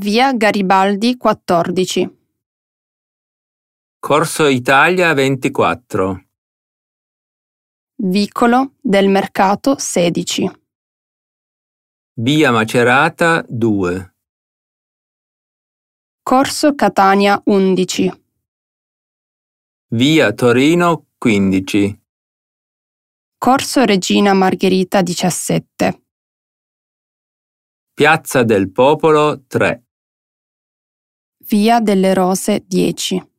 Via Garibaldi 14. Corso Italia 24. Vicolo del Mercato 16. Via Macerata 2. Corso Catania 11. Via Torino 15. Corso Regina Margherita 17. Piazza del Popolo 3. Via delle Rose 10.